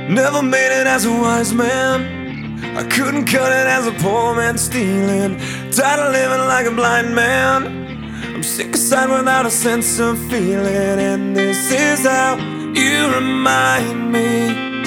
Never made it as a wise man. I couldn't cut it as a poor man stealing. Tired of living like a blind man. I'm sick aside without a sense of feeling. And this is how you remind me.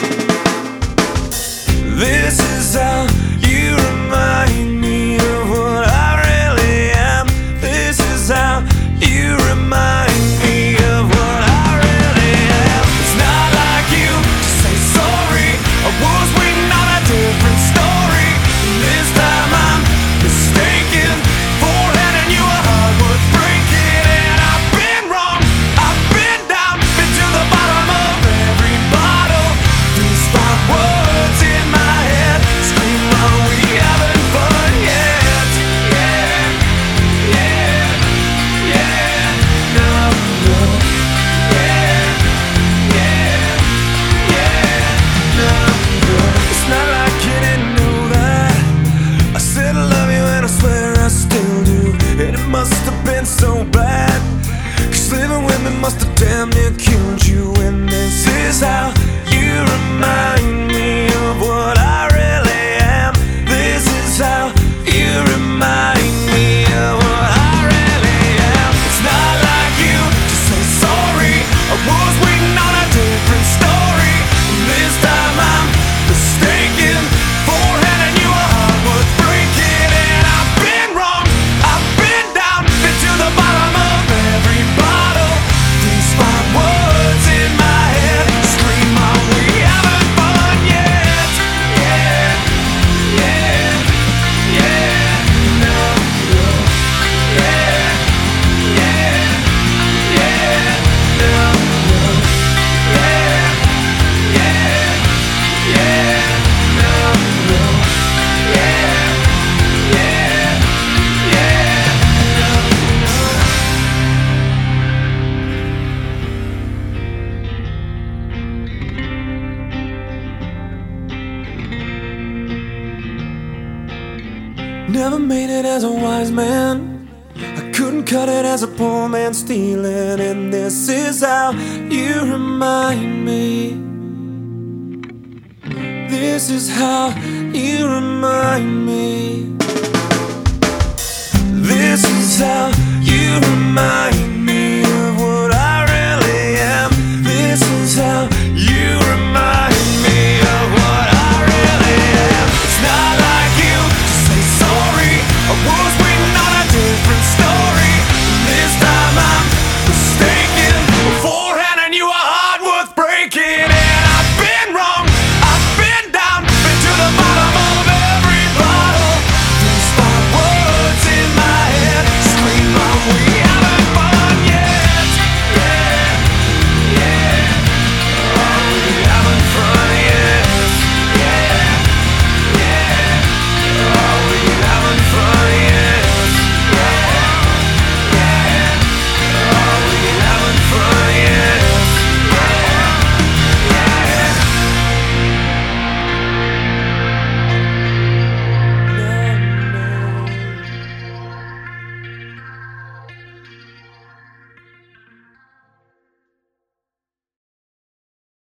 This is how you remind me of what I really am. This is how you remind me of what I really am. It's not like you to say sorry. I was waiting on a different story. And this time I'm mistaken for handing you a heart worth breaking. And I've been wrong, I've been down, been to the bottom of every bottle. These 5 words in my head scream, are we having fun yet? Yeah, yeah, yeah, no, no. Yeah, yeah, yeah, no, no. It's not like you didn't know that I said I love you and I swear I still do. And it must have been so bad, 'cause living with me must have damn near killed you. And this is how you remind me of what I really am. This is how you remind me of what I really am. It's not like you to say sorry. I was waiting on a different story. And this time I'm mistaken for handing you a heart worth breaking. And I've been wrong, I've been down, been to the bottom of every bottle. These 5 words in my head scream, are we having fun yet? Yeah, yeah, yeah, no, no. Yeah, yeah, yeah, no, no. Yeah, yeah, yeah, no, no. Yeah, yeah, yeah, no, no. Never made it as a wise man. I couldn't cut it as a poor man stealing. And this is how you remind me. This is how you remind me. This is how you remind me.